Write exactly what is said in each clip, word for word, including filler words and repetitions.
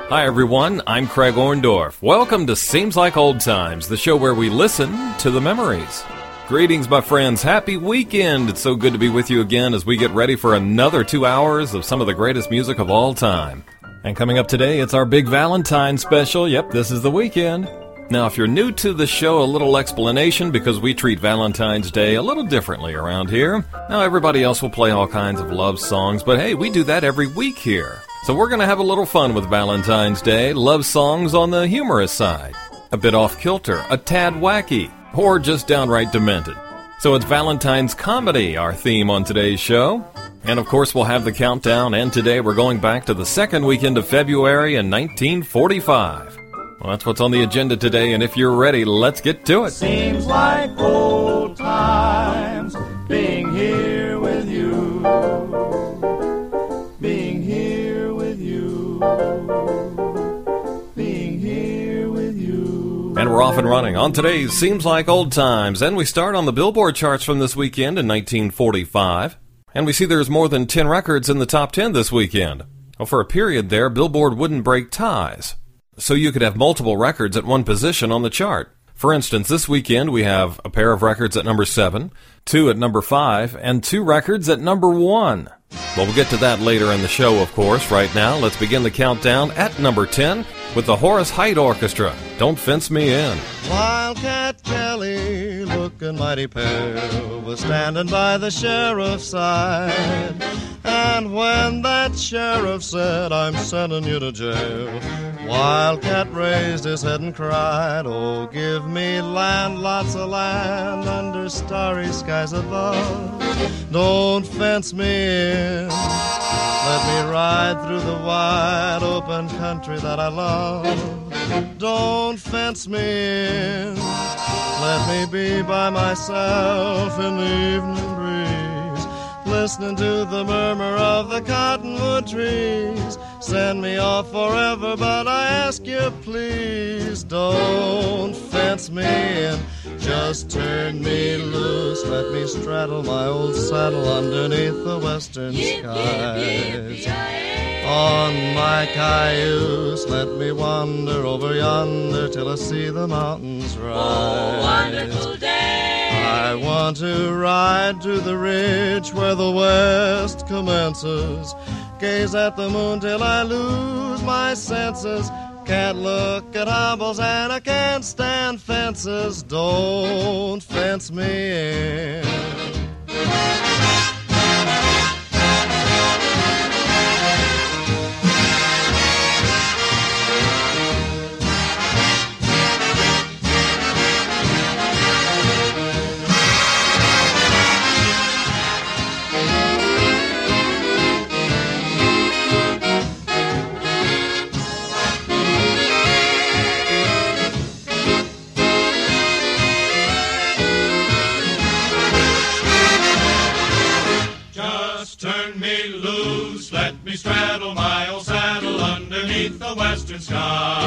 Hi everyone, I'm Craig Orndorff. Welcome to Seems Like Old Times, the show where we listen to the memories. Greetings, my friends. Happy weekend. It's so good to be with you again as we get ready for another two hours of some of the greatest music of all time. And coming up today, it's our big Valentine's special. Yep, this is the weekend. Now, if you're new to the show, a little explanation because we treat Valentine's Day a little differently around here. Now, everybody else will play all kinds of love songs, but hey, we do that every week here. So we're going to have a little fun with Valentine's Day. Love songs on the humorous side. A bit off kilter, a tad wacky, or just downright demented. So it's Valentine's Comedy, our theme on today's show. And of course we'll have the countdown, and today we're going back to the second weekend of February in nineteen forty-five. Well, that's what's on the agenda today, and if you're ready, let's get to it. Seems like old times, being here with you. Being here with you. Being here with you. And we're off and running on today's Seems Like Old Times, and we start on the Billboard charts from this weekend in nineteen forty-five. And we see there's more than ten records in the top ten this weekend. Well, for a period there, Billboard wouldn't break ties. So you could have multiple records at one position on the chart. For instance, this weekend we have a pair of records at number seven, two at number five, and two records at number one. Well, we'll get to that later in the show, of course. Right now, let's begin the countdown at number ten with the Horace Heidt Orchestra. Don't Fence Me In. Wildcat Kelly, looking mighty pale, was standing by the sheriff's side. And when that sheriff said, I'm sending you to jail, Wildcat raised his head and cried, oh, give me land, lots of land, under starry skies above. Don't fence me in, let me ride through the wide open country that I love. Don't fence me in, let me be by myself in the evening breeze, listening to the murmur of the cottonwood trees. Send me off forever, but I ask you please, don't fence me in, just turn me loose, let me straddle my old saddle underneath the western skies. On my cayuse, let me wander over yonder till I see the mountains rise. Oh, wonderful day! I want to ride to the ridge where the west commences, gaze at the moon till I lose my senses. Can't look at hobbles and I can't stand fences. Don't fence me in. Straddle my old saddle underneath the western sky.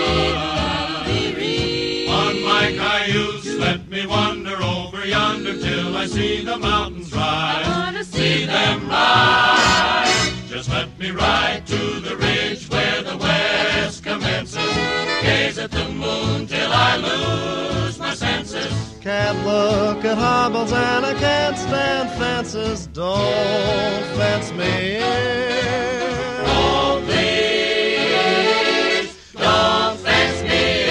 On my cayuse, let me wander over yonder till I see the mountains rise. I wanna see, see them rise. Just let me ride to the ridge where the west commences, gaze at the moon till I lose my senses. Can't look at hobbles and I can't stand fences. Don't fence me in. Oh, please, don't fence me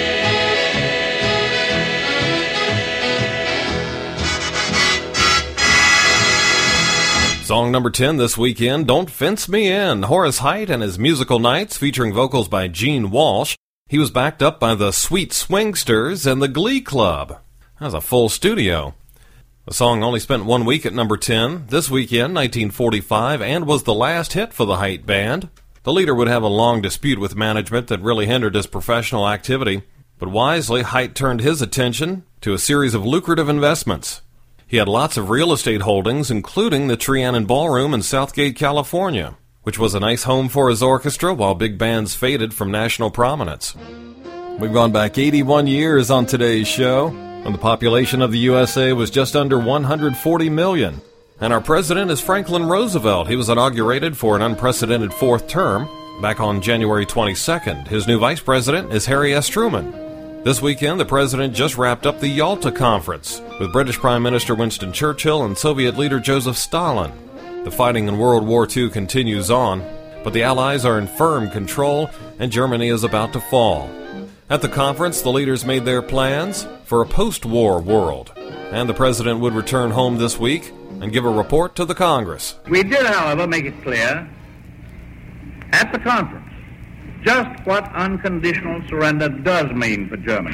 in. Song number ten this weekend, Don't Fence Me In. Horace Heidt and his Musical Nights, featuring vocals by Gene Walsh. He was backed up by the Sweet Swingsters and the Glee Club. That was a full studio. The song only spent one week at number ten this weekend, nineteen forty-five, and was the last hit for the Heidt Band. The leader would have a long dispute with management that really hindered his professional activity, but wisely, Heidt turned his attention to a series of lucrative investments. He had lots of real estate holdings, including the Trianon Ballroom in Southgate, California, which was a nice home for his orchestra while big bands faded from national prominence. We've gone back eighty-one years on today's show, and the population of the U S A was just under one hundred forty million. And our president is Franklin Roosevelt. He was inaugurated for an unprecedented fourth term. Back on January twenty-second, his new vice president is Harry S. Truman. This weekend, the president just wrapped up the Yalta Conference with British Prime Minister Winston Churchill and Soviet leader Joseph Stalin. The fighting in World War Two continues on, but the Allies are in firm control and Germany is about to fall. At the conference, the leaders made their plans for a post-war world, and the president would return home this week and give a report to the Congress. We did, however, make it clear at the conference just what unconditional surrender does mean for Germany.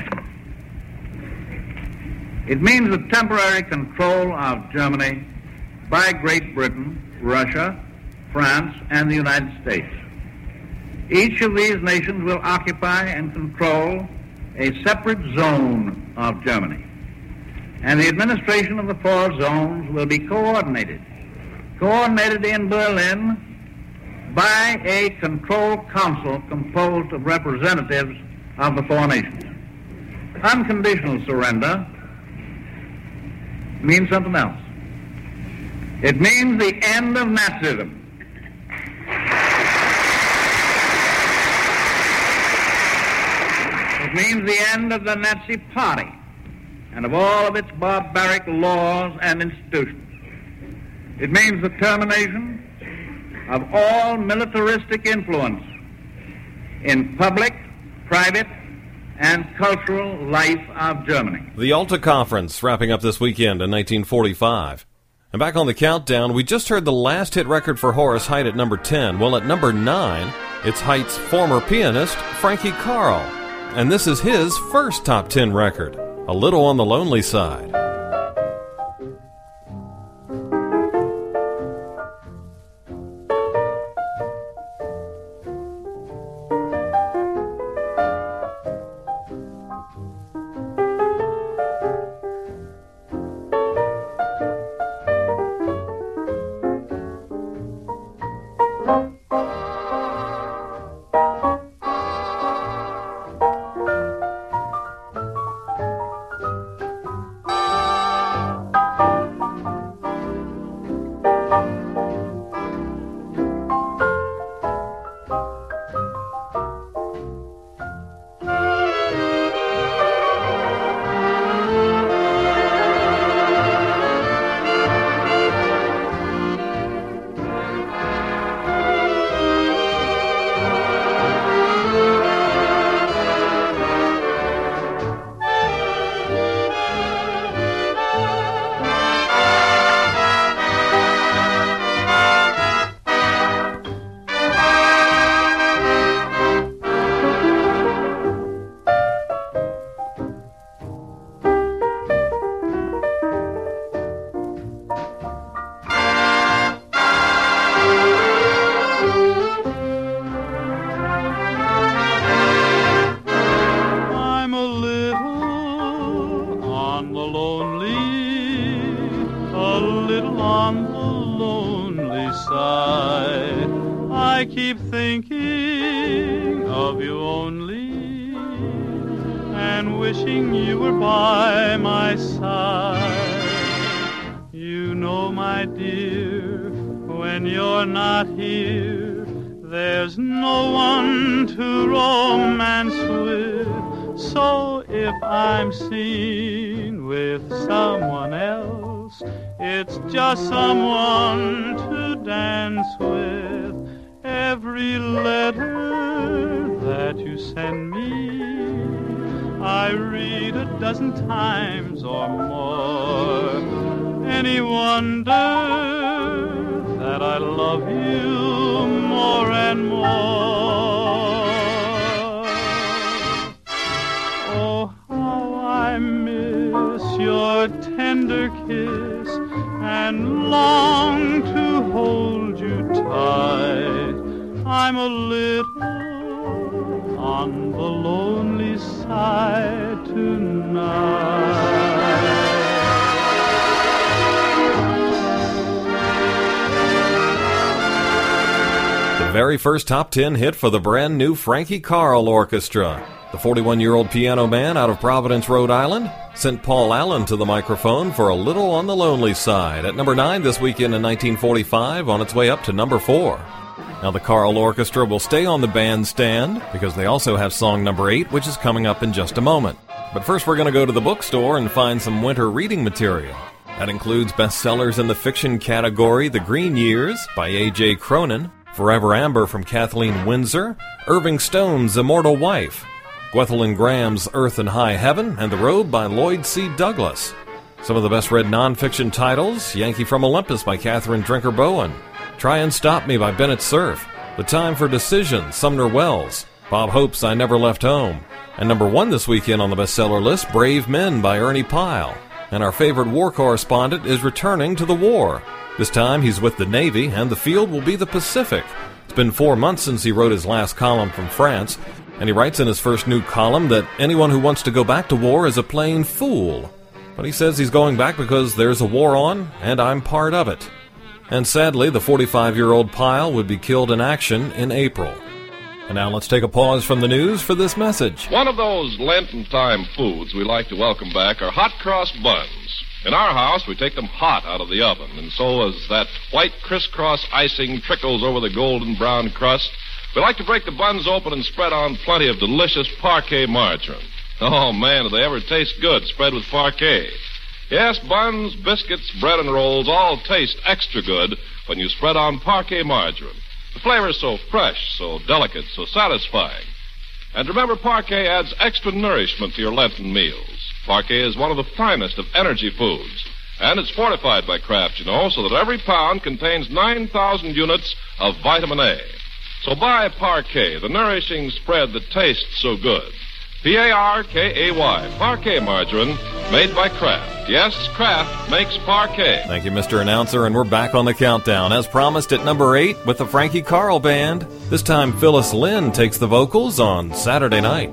It means the temporary control of Germany by Great Britain, Russia, France, and the United States. Each of these nations will occupy and control a separate zone of Germany. And the administration of the four zones will be coordinated, coordinated in Berlin by a control council composed of representatives of the four nations. Unconditional surrender means something else. It means the end of Nazism. It means the end of the Nazi Party and of all of its barbaric laws and institutions. It means the termination of all militaristic influence in public, private, and cultural life of Germany. The Yalta Conference wrapping up this weekend in nineteen forty-five. And back on the countdown, we just heard the last hit record for Horace Heidt at number ten. Well, at number nine, it's Heidt's former pianist, Frankie Carl. And this is his first top ten record, A Little on the Lonely Side. Very first top ten hit for the brand new Frankie Carl Orchestra. The forty-one-year-old piano man out of Providence, Rhode Island, sent Paul Allen to the microphone for A Little on the Lonely Side at number nine this weekend in nineteen forty-five, on its way up to number four. Now, the Carl Orchestra will stay on the bandstand because they also have song number eight, which is coming up in just a moment. But first, we're going to go to the bookstore and find some winter reading material. That includes bestsellers in the fiction category, The Green Years by A J Cronin, Forever Amber from Kathleen Windsor, Irving Stone's Immortal Wife, Gwethelyn Graham's Earth and High Heaven, and The Robe by Lloyd C. Douglas. Some of the best-read nonfiction titles, Yankee from Olympus by Catherine Drinker Bowen, Try and Stop Me by Bennett Cerf, The Time for Decision, Sumner Wells, Bob Hope's I Never Left Home, and number one this weekend on the bestseller list, Brave Men by Ernie Pyle. And our favorite war correspondent is returning to the war. This time he's with the Navy, and the field will be the Pacific. It's been four months since he wrote his last column from France, and he writes in his first new column that anyone who wants to go back to war is a plain fool. But he says he's going back because there's a war on, and I'm part of it. And sadly, the forty-five-year-old Pyle would be killed in action in April. And now let's take a pause from the news for this message. One of those Lenten-time foods we like to welcome back are hot cross buns. In our house, we take them hot out of the oven, and so as that white crisscross icing trickles over the golden brown crust, we like to break the buns open and spread on plenty of delicious Parquet margarine. Oh, man, do they ever taste good spread with Parquet. Yes, buns, biscuits, bread, and rolls all taste extra good when you spread on Parquet margarine. The flavor is so fresh, so delicate, so satisfying. And remember, Parquet adds extra nourishment to your Lenten meals. Parquet is one of the finest of energy foods. And it's fortified by Kraft, you know, so that every pound contains nine thousand units of vitamin A. So buy Parquet, the nourishing spread that tastes so good. P A R K A Y, Parquet margarine, made by Kraft. Yes, Kraft makes Parquet. Thank you, Mister Announcer, and we're back on the countdown, as promised at number eight with the Frankie Carl Band. This time, Phyllis Lynn takes the vocals on Saturday Night.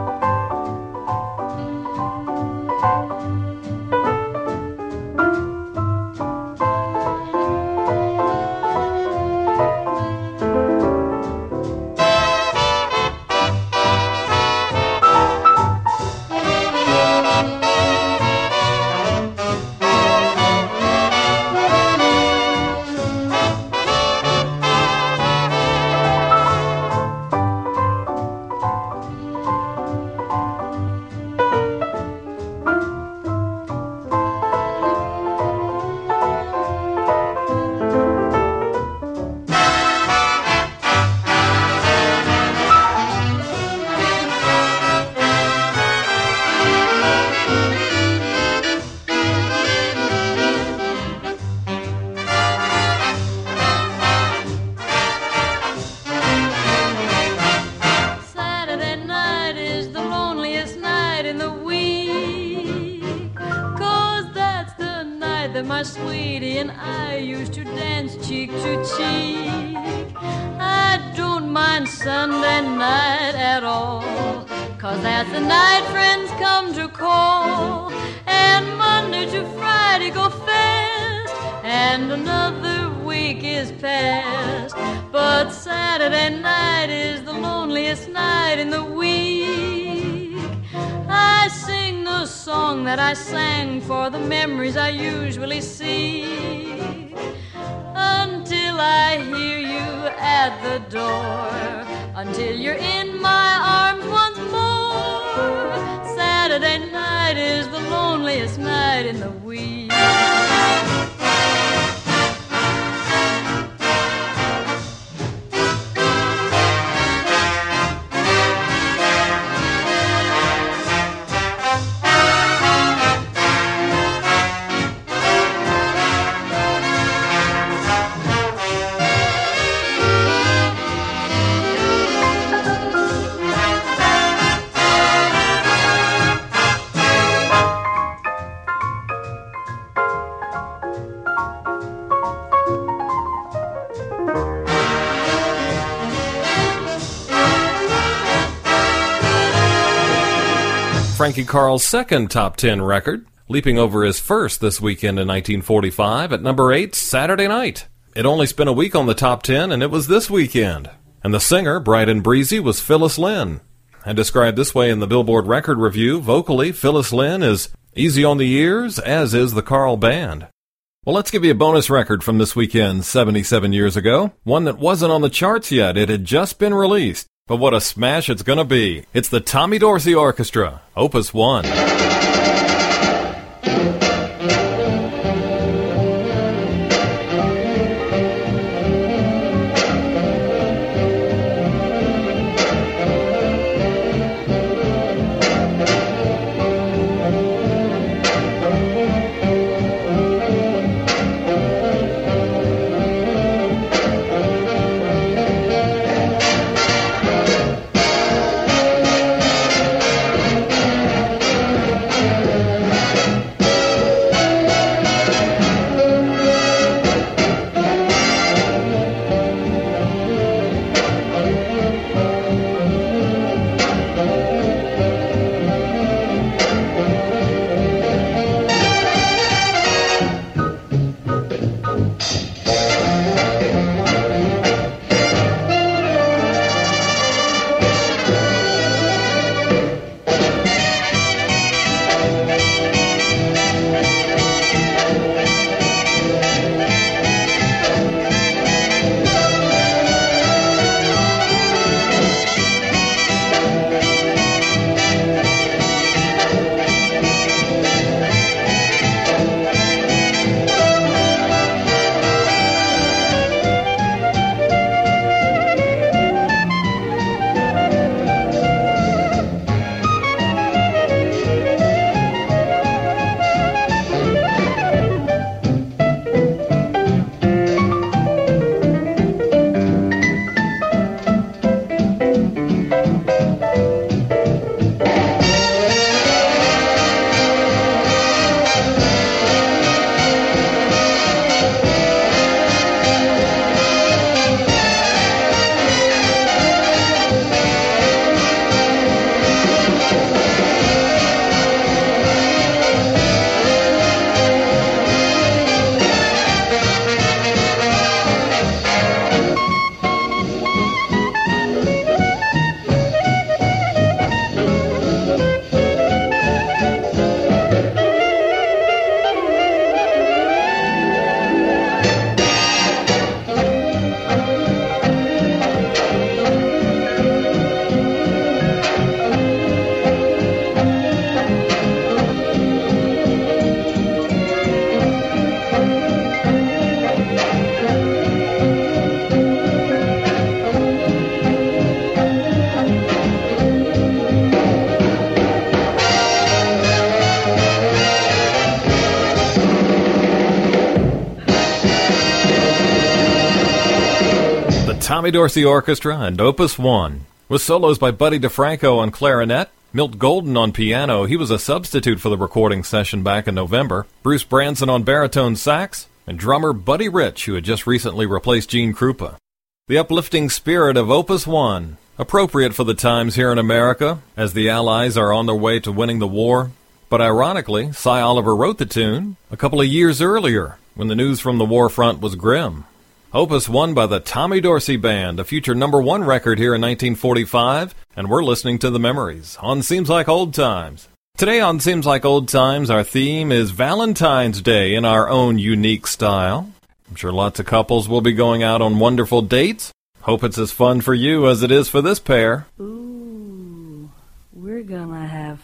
My sweetie and I used to dance cheek to cheek. I don't mind Sunday night at all, 'cause that's the night friends come to call. And Monday to Friday go fast, and another week is past. But Saturday night is the loneliest night in the week. I sing the song that I sang for the memories I usually see, until I hear you at the door, until you're in my arms once more. Saturday night is the loneliest night in the week. Frankie Carl's second top ten record, leaping over his first this weekend in nineteen forty-five at number eight, Saturday Night. It only spent a week on the top ten, and it was this weekend. And the singer, bright and breezy, was Phyllis Lynn. And described this way in the Billboard Record Review, vocally, Phyllis Lynn is easy on the ears, as is the Carl Band. Well, let's give you a bonus record from this weekend seventy-seven years ago. One that wasn't on the charts yet. It had just been released. But what a smash it's gonna be. It's the Tommy Dorsey Orchestra, Opus one. Tommy Dorsey Orchestra and Opus one, with solos by Buddy DeFranco on clarinet, Milt Golden on piano. He was a substitute for the recording session back in November. Bruce Branson on baritone sax, and drummer Buddy Rich, who had just recently replaced Gene Krupa. The uplifting spirit of Opus one, appropriate for the times here in America, as the Allies are on their way to winning the war. But ironically, Cy Oliver wrote the tune a couple of years earlier, when the news from the war front was grim. Opus one by the Tommy Dorsey Band, a future number one record here in nineteen forty-five, and we're listening to the memories on Seems Like Old Times. Today on Seems Like Old Times, our theme is Valentine's Day in our own unique style. I'm sure lots of couples will be going out on wonderful dates. Hope it's as fun for you as it is for this pair. Ooh, we're gonna have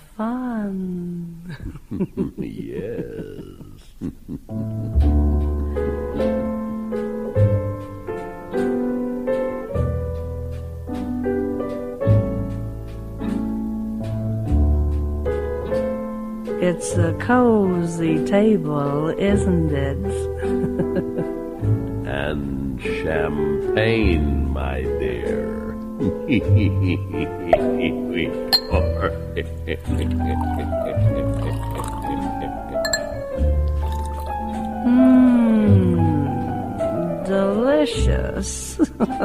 fun. Yes. It's a cozy table, isn't it? And champagne, my dear. Mmm, delicious.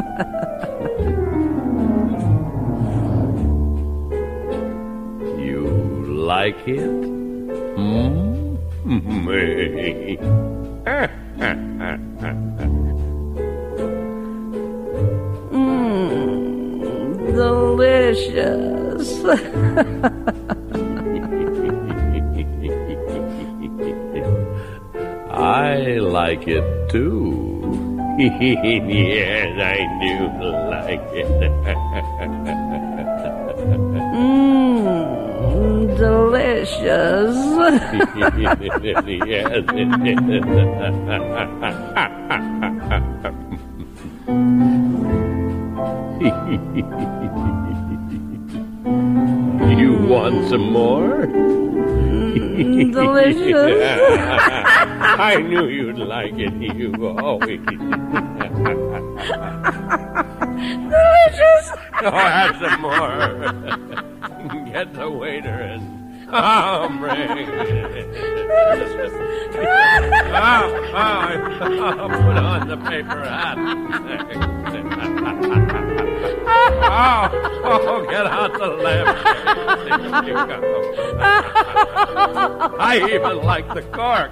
You like it? Hmm? Mmm, delicious. I like it, too. Yes, I do like it. Mmm, delicious. Yes, it is. You want some more? Mm, delicious. I knew you'd like it. You always. Delicious. Oh, have some more. Get the waiter and oh, bring it. oh, oh, oh, put on the paper hat. oh, oh, get out the lamp. I even like the cork.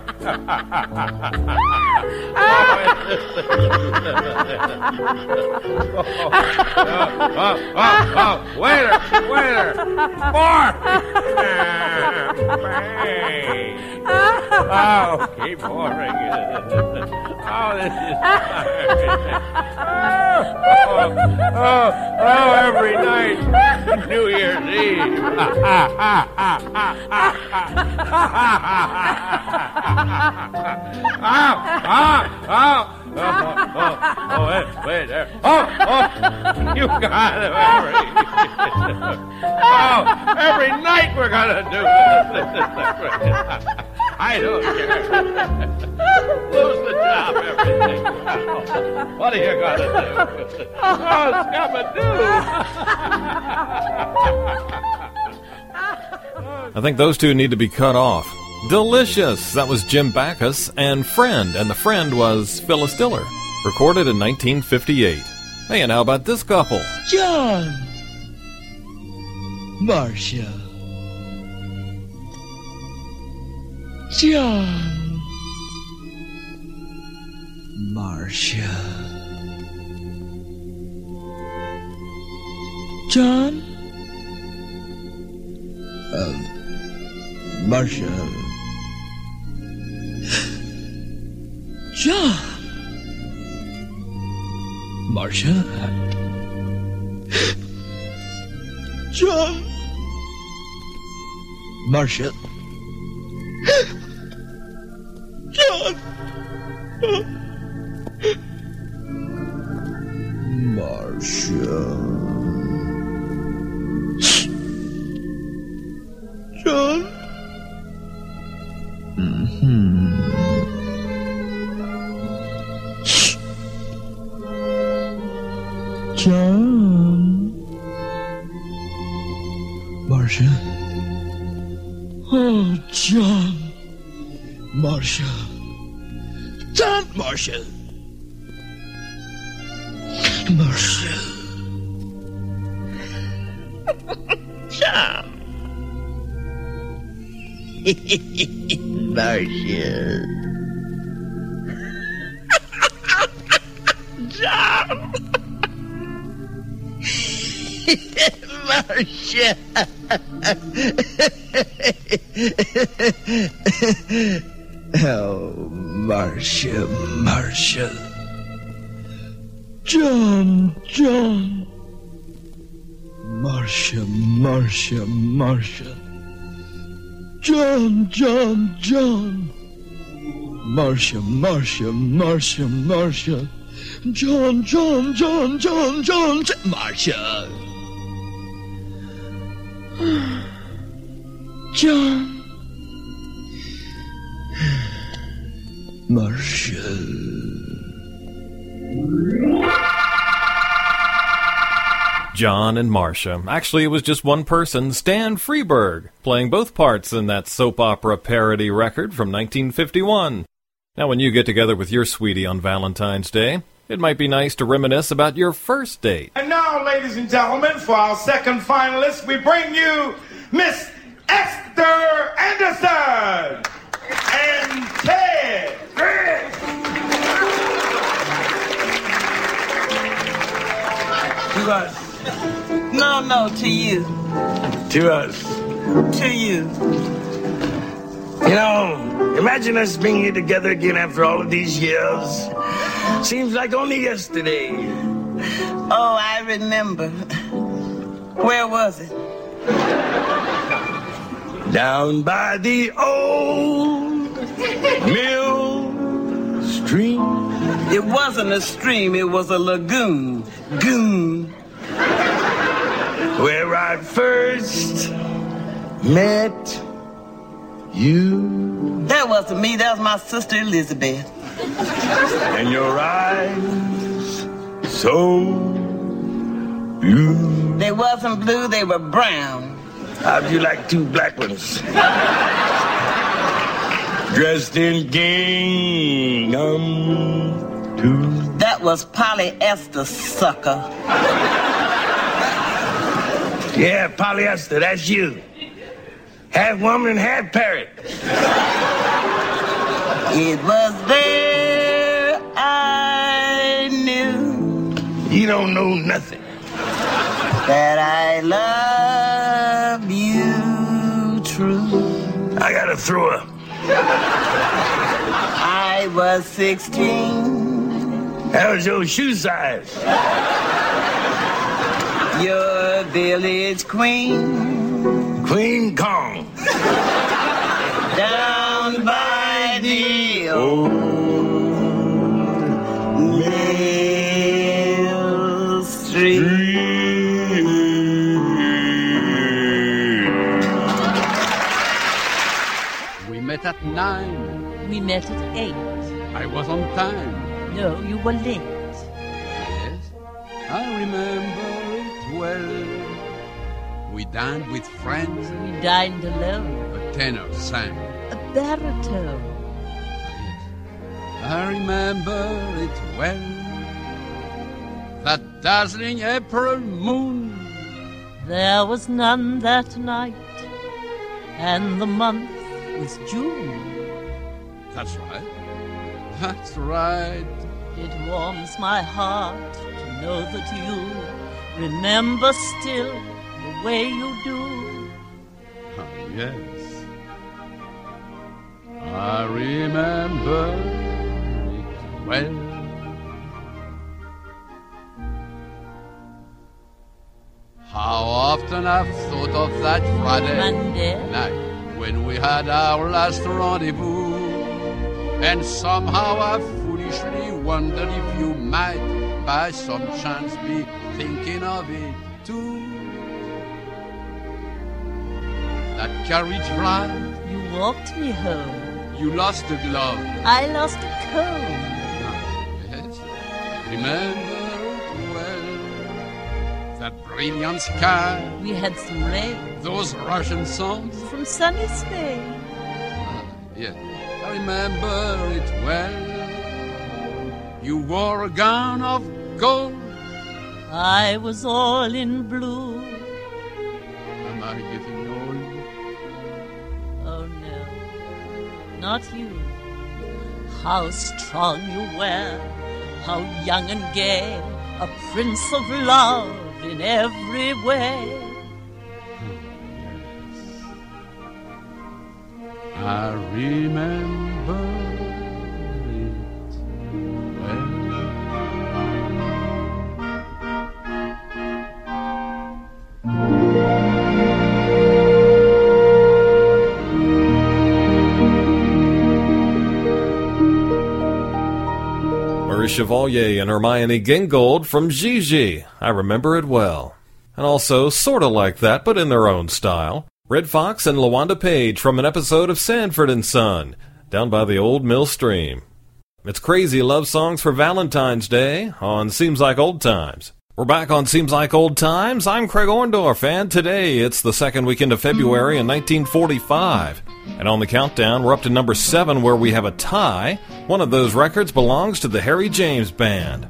oh, oh, oh, oh, oh, waiter, waiter, more. oh, keep pouring it. Oh, this is oh, oh, oh, every night, New Year's Eve. oh, oh, oh, oh, oh, oh, wait, wait there. Oh, oh, you got it, every. oh, every night we're gonna do this. I don't care. Lose the job, everything. What are you gonna do? Oh, Scabadoo! I think those two need to be cut off. Delicious! That was Jim Backus, and Friend, and the friend was Phyllis Diller. Recorded in nineteen fifty-eight. Hey, and how about this couple? John! Marcia. John. Marcia. John? Um, Marcia. John. Marcia. John. Marcia. John. Marcia. John. Mm-hmm. John. Marcia. Oh, John. Marcia. John. Marcia. Marcia. John. Marcia. John. Marcia. Oh, Marcia, Marcia. John, John. Marcia, Marcia, Marcia. John, John, John. Marcia, Marcia, Marcia, Marcia. John, John, John, John, John, John. Marcia. John. Marcia. John and Marcia. Actually, it was just one person, Stan Freberg, playing both parts in that soap opera parody record from nineteen fifty-one. Now, when you get together with your sweetie on Valentine's Day, it might be nice to reminisce about your first date. And now, ladies and gentlemen, for our second finalist, we bring you Miss Esther Anderson and Ted. To us. No, no, to you. To us. To you. You know, imagine us being here together again after all of these years. Seems like only yesterday. Oh, I remember. Where was it? Down by the old mill stream. It wasn't a stream, it was a lagoon. Goon. Where I first met you. That wasn't me, that was my sister Elizabeth. And your eyes so blue. They wasn't blue, they were brown. How'd you like two black ones? Dressed in gingham too. That was polyester, sucker. Yeah, polyester, that's you. Half woman and half parrot. It was there I knew. You don't know nothing. That I love you true. I gotta throw up. I was sixteen. That was your shoe size. Your village queen. Queen Kong. Down by the old Mill Street. We met at nine. We met at eight. I was on time. No, you were late. Yes, I remember it well. We dined with friends. We dined alone. A tenor sang. A baritone. Yes, I remember it well. That dazzling April moon. There was none that night, and the month was June. That's right. That's right. It warms my heart to know that you remember still the way you do. Oh, yes. I remember it well. How often I've thought of that Friday Monday night when we had our last rendezvous. And somehow I foolishly wondered if you might, by some chance, be thinking of it too. That carriage ride. You walked me home. You lost a glove. I lost a comb. Yes, remember it well. That brilliant sky. We had some rain. Those Russian songs. From sunny Spain. Uh, yes. I remember it well. You wore a gown of gold. I was all in blue. Am I getting old? Oh no, not you. How strong you were, how young and gay, a prince of love in every way. I remember it well. Marie Chevalier and Hermione Gingold from Gigi. I remember it well. And also, sorta like that, but in their own style. Red Fox and LaWanda Page from an episode of Sanford and Son, down by the old mill stream. It's crazy love songs for Valentine's Day on Seems Like Old Times. We're back on Seems Like Old Times. I'm Craig Orndorff, and today it's the second weekend of February in nineteen forty-five. And on the countdown, we're up to number seven where we have a tie. One of those records belongs to the Harry James Band.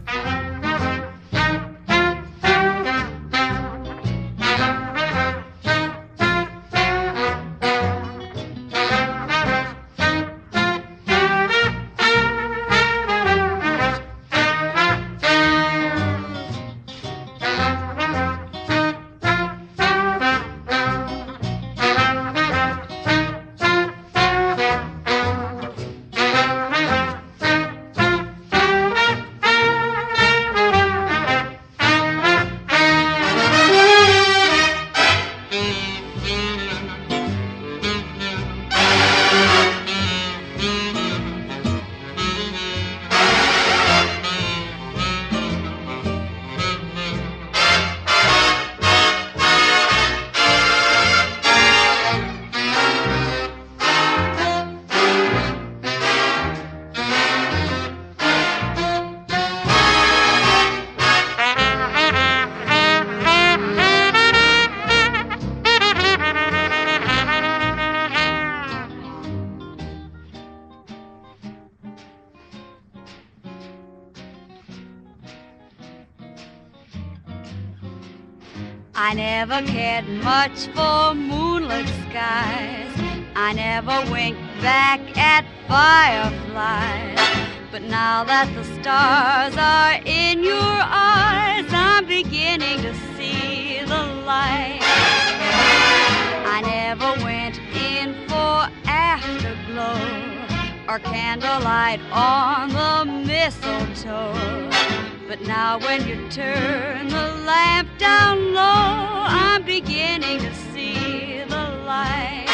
I never cared much for moonlit skies. I never winked back at fireflies. But now that the stars are in your eyes, I'm beginning to see the light. I never went in for afterglow or candlelight on the mistletoe. But now when you turn the lamp down low, I'm beginning to see the light.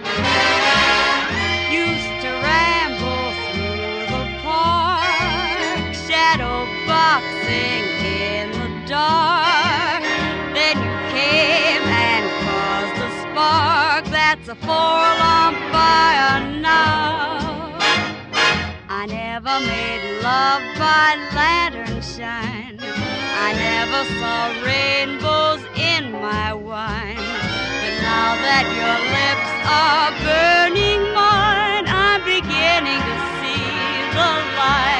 Used to ramble through the park, shadow boxing in the dark. Then you came and caused a spark that's a four-alarm fire now. I never made love by lantern shine. I never saw rainbows in my wine. But now that your lips are burning mine, I'm beginning to see the light.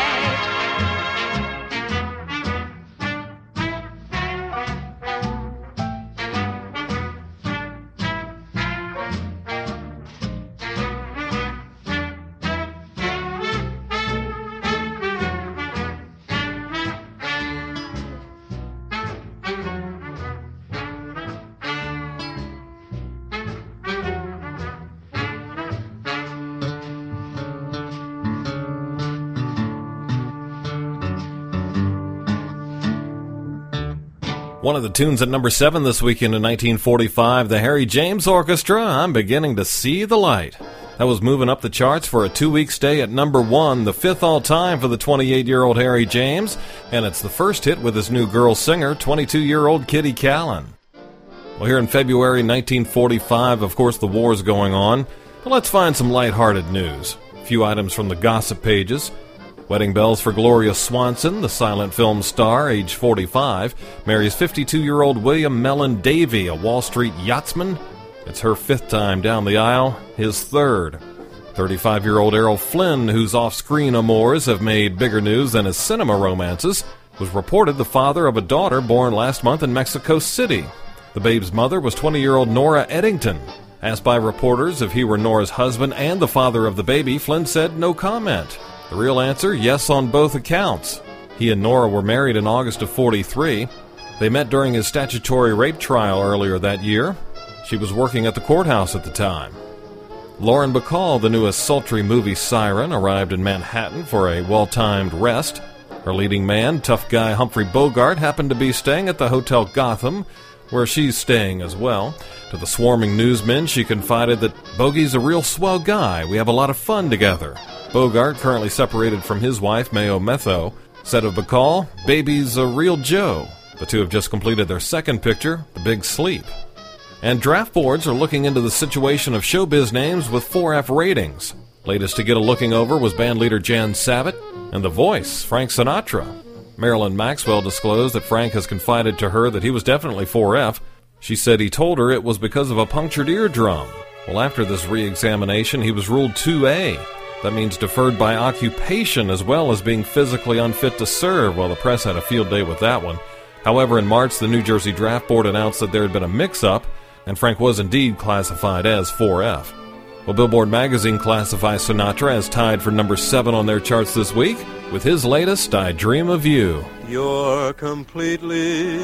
One of the tunes at number seven this weekend in nineteen forty-five, the Harry James Orchestra, I'm Beginning to See the Light. That was moving up the charts for a two-week stay at number one, the fifth all-time for the twenty-eight-year-old Harry James, and it's the first hit with his new girl singer, twenty-two-year-old Kitty Kallen. Well, here in February nineteen forty-five, of course, the war's going on, but let's find some lighthearted news. A few items from the gossip pages. Wedding bells for Gloria Swanson, the silent film star, age forty-five, marries fifty-two-year-old William Mellon Davy, a Wall Street yachtsman. It's her fifth time down the aisle, his third. thirty-five-year-old Errol Flynn, whose off-screen amours have made bigger news than his cinema romances, was reported the father of a daughter born last month in Mexico City. The babe's mother was twenty-year-old Nora Eddington. Asked by reporters if he were Nora's husband and the father of the baby, Flynn said no comment. The real answer, yes on both accounts. He and Nora were married in August of forty-three. They met during his statutory rape trial earlier that year. She was working at the courthouse at the time. Lauren Bacall, the newest sultry movie siren, arrived in Manhattan for a well-timed rest. Her leading man, tough guy Humphrey Bogart, happened to be staying at the Hotel Gotham, where she's staying as well. To the swarming newsmen, she confided that Bogey's a real swell guy. We have a lot of fun together. Bogart, currently separated from his wife, Mayo Metho, said of Bacall, baby's a real Joe. The two have just completed their second picture, The Big Sleep. And draft boards are looking into the situation of showbiz names with four F ratings. Latest to get a looking over was bandleader Jan Savitt and The Voice, Frank Sinatra. Marilyn Maxwell disclosed that Frank has confided to her that he was definitely four F. She said he told her it was because of a punctured eardrum. Well, after this re-examination, he was ruled two A. That means deferred by occupation as well as being physically unfit to serve. Well, the press had a field day with that one. However, in March, the New Jersey Draft Board announced that there had been a mix-up, and Frank was indeed classified as four F. Well, Billboard magazine classifies Sinatra as tied for number seven on their charts this week with his latest, I Dream of You. You're completely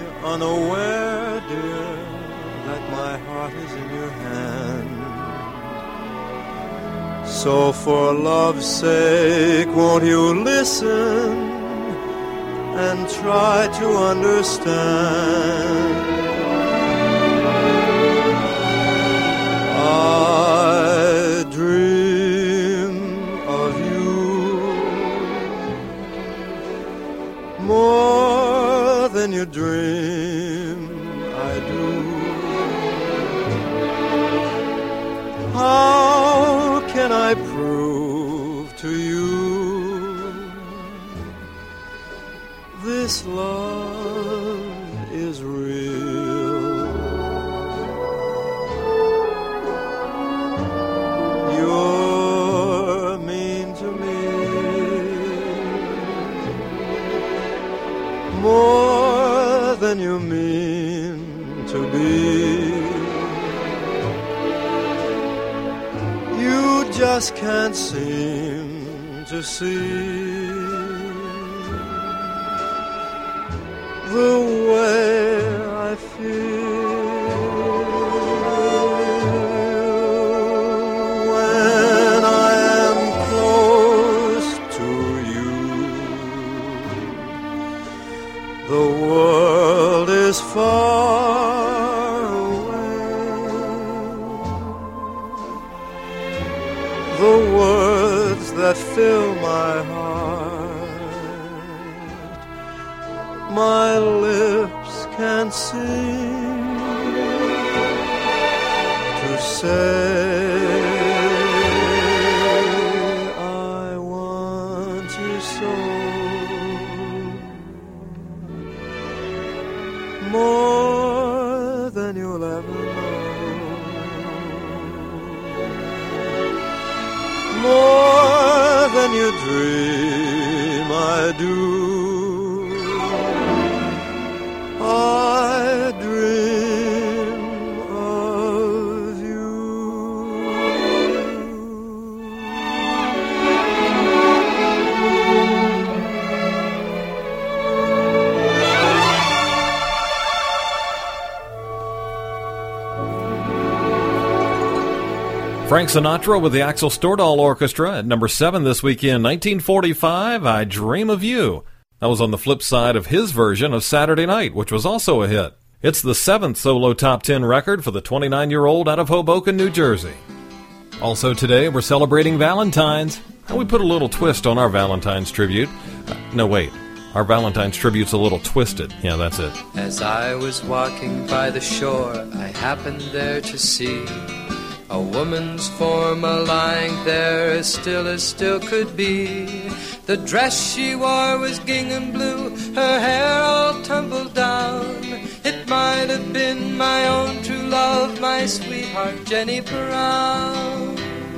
unaware, dear, that my heart is in your hand. So for love's sake, won't you listen and try to understand? I dream of you more than you dream I do. How can I prove to you this love is real? You're mean to me more than you mean to be. You just can't seem to see the way I feel when I am close to you. The world is far away. The words that fill my heart, my lips can't seem to say. I want you so, more than you'll ever know, more than you dream I do. I dream of you. Frank Sinatra with the Axel Stordahl Orchestra at number seven this weekend, nineteen forty-five, I Dream of You. That was on the flip side of his version of Saturday Night, which was also a hit. It's the seventh solo top ten record for the twenty-nine-year-old out of Hoboken, New Jersey. Also today, we're celebrating Valentine's, and we put a little twist on our Valentine's tribute. Uh, no, wait. Our Valentine's tribute's a little twisted. Yeah, that's it. As I was walking by the shore, I happened there to see a woman's form a-lying there as still as still could be. The dress she wore was gingham blue, her hair all tumbled down. It might have been my own true love, my sweetheart Jenny Brown.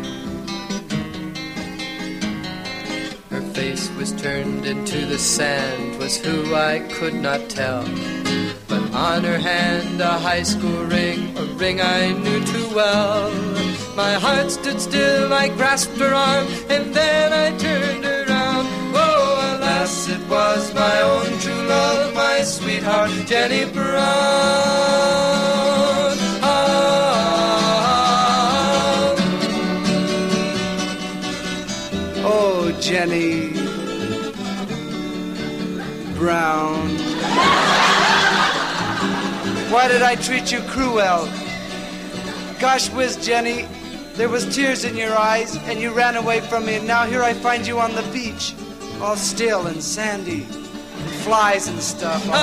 Her face was turned into the sand, was who I could not tell. But on her hand a high school ring, a ring I knew too well. My heart stood still, I grasped her arm, and then I turned around. Oh, alas, it was my own true love, my sweetheart Jenny Brown. Ah. Oh, Jenny Brown, why did I treat you cruel? Gosh whiz, Jenny, there was tears in your eyes, and you ran away from me, and now here I find you on the beach, all still and sandy, and flies and stuff. Oh.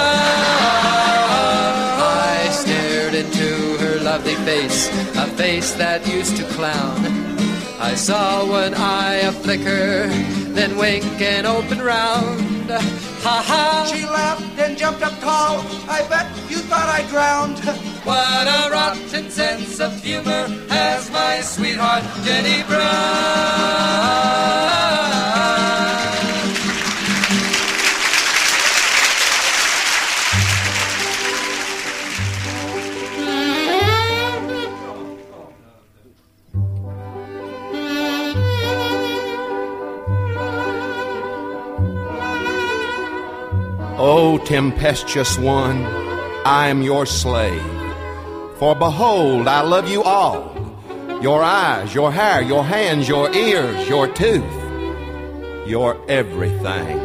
I stared into her lovely face, a face that used to clown. I saw one eye a flicker, then wink and open round. Ha ha! She laughed and jumped up tall. I bet you thought I drowned. What a rotten sense of humor has my sweetheart Jenny Brown. O tempestuous one, I am your slave. For behold, I love you all. Your eyes, your hair, your hands, your ears, your tooth, your everything.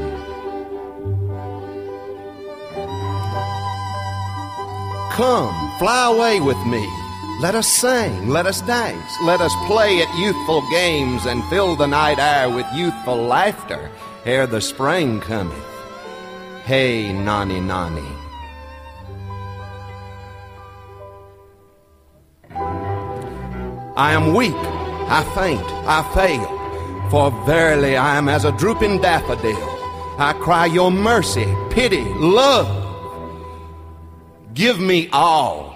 Come, fly away with me. Let us sing, let us dance, let us play at youthful games and fill the night air with youthful laughter ere the spring cometh. Hey, nani, nani. I am weak, I faint, I fail, for verily I am as a drooping daffodil. I cry your mercy, pity, love. Give me all.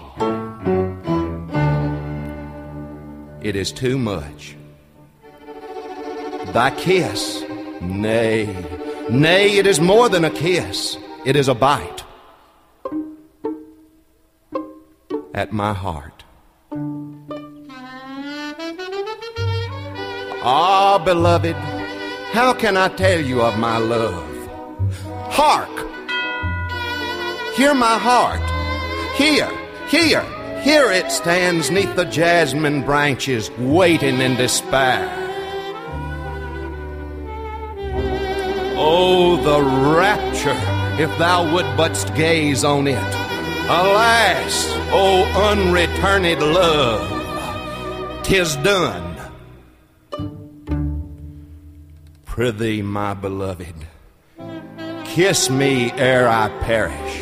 It is too much. Thy kiss, nay, nay, it is more than a kiss. It is a bite. at my heart. Ah, beloved, how can I tell you of my love? Hark! Hear my heart. Here, here, here it stands 'neath the jasmine branches, waiting in despair. Oh, the rapture, if thou would but gaze on it. Alas, oh unreturned love, 'tis done. Prithee, my beloved, kiss me ere I perish.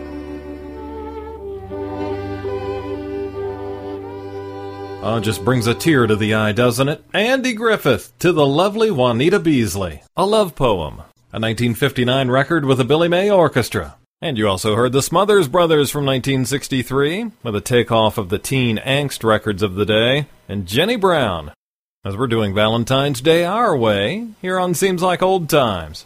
Oh, it just brings a tear to the eye, doesn't it? Andy Griffith to the lovely Juanita Beasley. A love poem. A nineteen fifty-nine record with the Billy May Orchestra. And you also heard the Smothers Brothers from nineteen sixty-three, with a takeoff of the teen angst records of the day, and Jenny Brown, as we're doing Valentine's Day our way, here on Seems Like Old Times.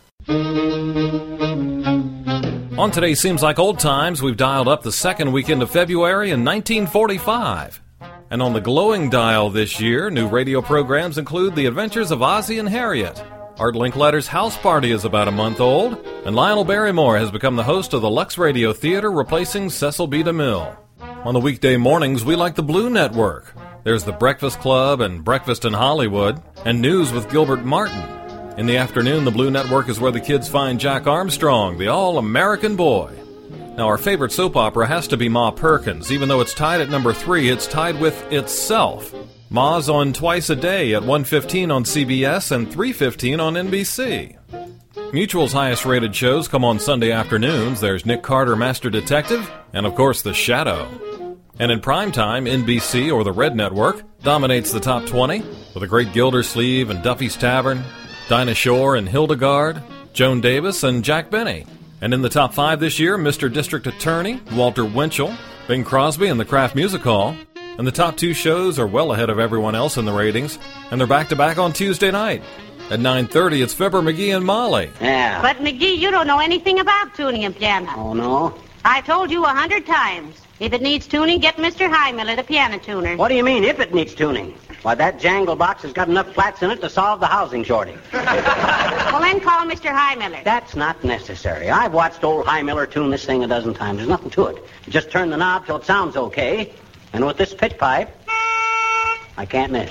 On today's Seems Like Old Times, we've dialed up the second weekend of February in nineteen forty-five. And on the glowing dial this year, new radio programs include The Adventures of Ozzie and Harriet. Art Linkletter's House Party is about a month old, and Lionel Barrymore has become the host of the Lux Radio Theater, replacing Cecil B. DeMille. On the weekday mornings, we like the Blue Network. There's The Breakfast Club and Breakfast in Hollywood, and News with Gilbert Martin. In the afternoon, the Blue Network is where the kids find Jack Armstrong, the all-American boy. Now, our favorite soap opera has to be Ma Perkins. Even though it's tied at number three, it's tied with Itself. Ma's on twice a day at one fifteen on C B S and three fifteen on N B C. Mutual's highest-rated shows come on Sunday afternoons. There's Nick Carter, Master Detective, and, of course, The Shadow. And in primetime, N B C, or the Red Network, dominates the top twenty with a great Gildersleeve and Duffy's Tavern, Dinah Shore and Hildegard, Joan Davis and Jack Benny. And in the top five this year, Mister District Attorney, Walter Winchell, Bing Crosby and the Kraft Music Hall. And the top two shows are well ahead of everyone else in the ratings, and they're back-to-back on Tuesday night. At nine thirty, it's Fibber, McGee, and Molly. Yeah. But, McGee, you don't know anything about tuning a piano. Oh, no? I told you a hundred times. If it needs tuning, get Mister Highmiller, the piano tuner. What do you mean, if it needs tuning? Why, that jangle box has got enough flats in it to solve the housing shortage. Well, then call Mister Highmiller. That's not necessary. I've watched old Highmiller tune this thing a dozen times. There's nothing to it. You just turn the knob till it sounds okay, and with this pitch pipe, I can't miss.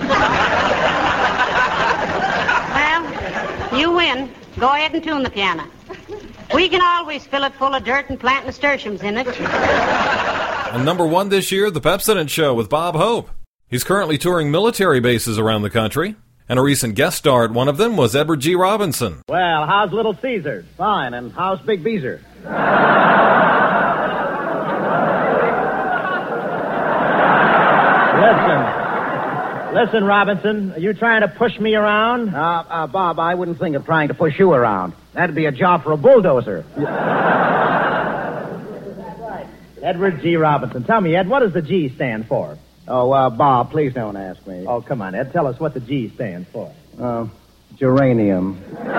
Well, you win. Go ahead and tune the piano. We can always fill it full of dirt and plant nasturtiums in it. And number one this year, The Pepsodent Show with Bob Hope. He's currently touring military bases around the country, and a recent guest star at one of them was Edward G. Robinson. Well, how's Little Caesar? Fine. And how's Big Beezer? Listen. Listen, Robinson, are you trying to push me around? Uh, uh, Bob, I wouldn't think of trying to push you around. That'd be a job for a bulldozer. Edward G. Robinson. Tell me, Ed, what does the G stand for? Oh, uh, Bob, please don't ask me. Oh, come on, Ed. Tell us what the G stands for. Uh, geranium.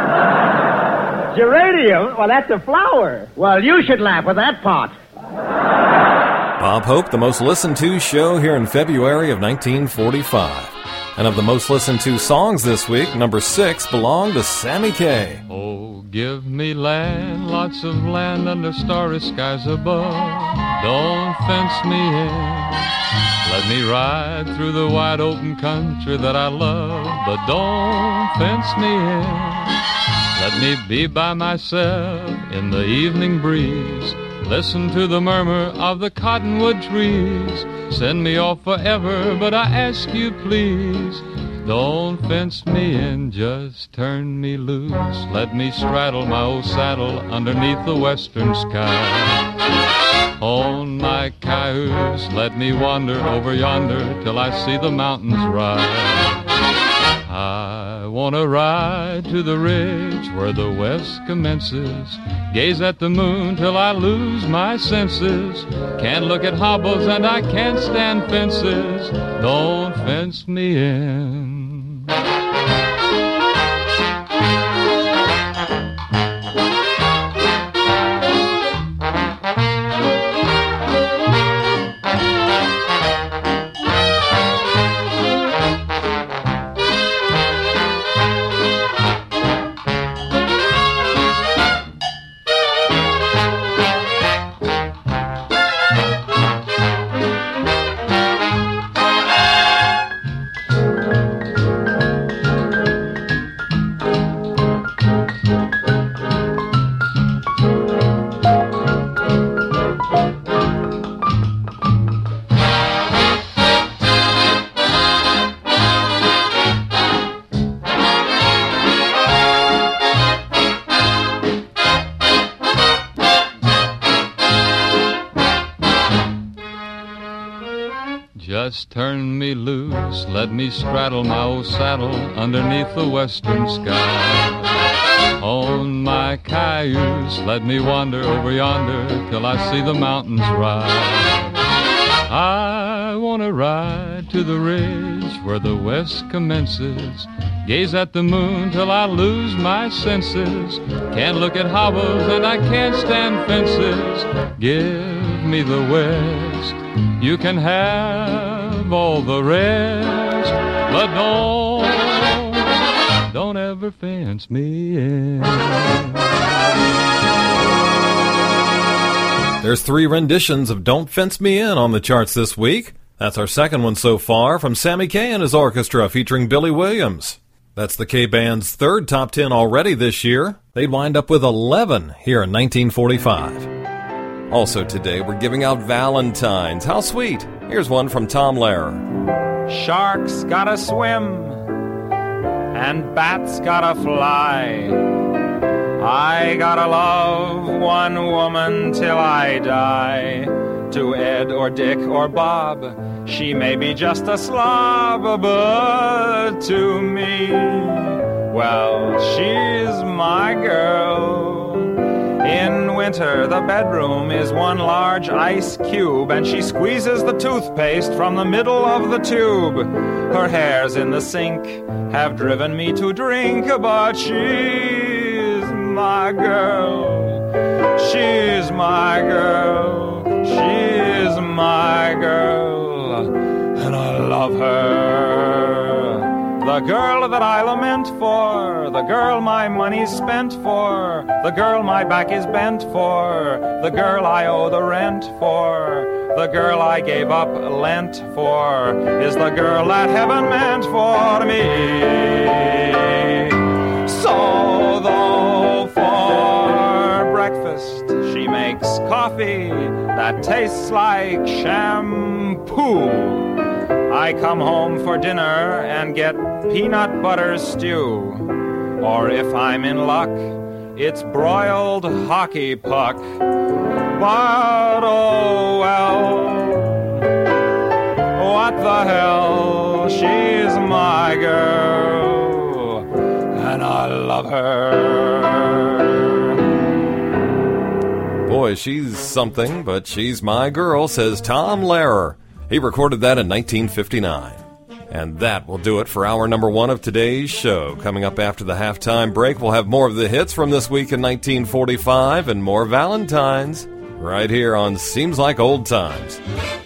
Geranium? Well, that's a flower. Well, you should laugh with that pot. Bob Hope, the most listened to show here in February of nineteen forty-five. And of the most listened to songs this week, number six belonged to Sammy Kaye. Oh, give me land, lots of land under starry skies above. Don't fence me in. Let me ride through the wide open country that I love, but don't fence me in. Let me be by myself in the evening breeze. Listen to the murmur of the cottonwood trees. Send me off forever, but I ask you please, don't fence me in, just turn me loose. Let me straddle my old saddle underneath the western sky. On my cayuse, let me wander over yonder till I see the mountains rise. I want to ride to the ridge where the west commences, gaze at the moon till I lose my senses. Can't look at hobbles and I can't stand fences. Don't fence me in. Just turn me loose, let me straddle my old saddle underneath the western sky. On my cayuse, let me wander over yonder till I see the mountains rise. I want to ride to the ridge where the west commences, gaze at the moon till I lose my senses. Can't look at hobbles and I can't stand fences. Give me the west, you can have all the rest, but don't, don't ever fence me in. There's three renditions of Don't Fence Me In on the charts this week. That's our second one so far, from Sammy Kaye and his orchestra featuring Billy Williams. That's the K-Band's third top ten already this year. They'd wind up with eleven here in nineteen forty-five. Also today, we're giving out Valentines. How sweet. Here's one from Tom Lehrer. Sharks gotta swim, and bats gotta fly. I gotta love one woman till I die. To Ed or Dick or Bob, she may be just a slob, but to me, well, she's my girl. In winter, the bedroom is one large ice cube, and she squeezes the toothpaste from the middle of the tube. Her hairs in the sink have driven me to drink, but she's my girl. She's my girl. She's my girl, and I love her. The girl that I lament for, the girl my money's spent for, the girl my back is bent for, the girl I owe the rent for, the girl I gave up Lent for, is the girl that heaven meant for me. So though for breakfast she makes coffee that tastes like shampoo, I come home for dinner and get peanut butter stew. Or if I'm in luck, it's broiled hockey puck. But oh well, what the hell, she's my girl, and I love her. Boy, she's something, but she's my girl, says Tom Lehrer. He recorded that in nineteen fifty-nine. And that will do it for hour number one of today's show. Coming up after the halftime break, we'll have more of the hits from this week in nineteen forty-five and more Valentines right here on Seems Like Old Times.